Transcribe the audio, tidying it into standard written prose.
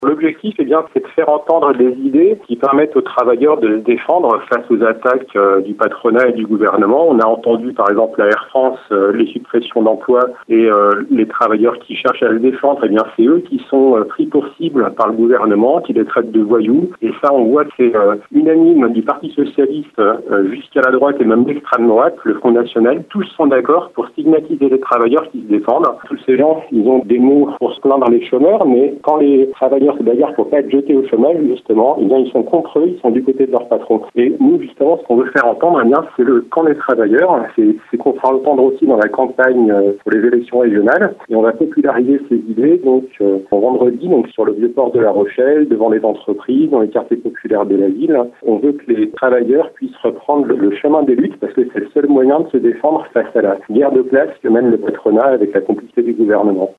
L'objectif, c'est de faire entendre des idées qui permettent aux travailleurs de se défendre face aux attaques du patronat et du gouvernement. On a entendu, par exemple, à Air France, les suppressions d'emplois et les travailleurs qui cherchent à se défendre. C'est eux qui sont pris pour cible par le gouvernement, qui les traitent de voyous. Et ça, on voit que c'est unanime du Parti socialiste jusqu'à la droite et même l'extrême droite, le Front National. Tous sont d'accord pour stigmatiser les travailleurs qui se défendent. Tous ces gens, ils ont des mots pour se plaindre les chômeurs, mais quand les travailleurs se bagarrent pour pas être jetés au chômage, justement, ils sont contre eux, ils sont du côté de leur patron. Et nous, justement, ce qu'on veut faire entendre, c'est le camp des travailleurs. C'est qu'on fera entendre aussi dans la campagne pour les élections régionales. Et on va populariser ces idées, vendredi, sur le Vieux-Port de La Rochelle, devant les entreprises, dans les quartiers populaires de la ville. On veut que les travailleurs puissent reprendre le chemin des luttes, parce que c'est le seul moyen de se défendre face à la guerre de classe que mène le patronat avec la complicité du gouvernement.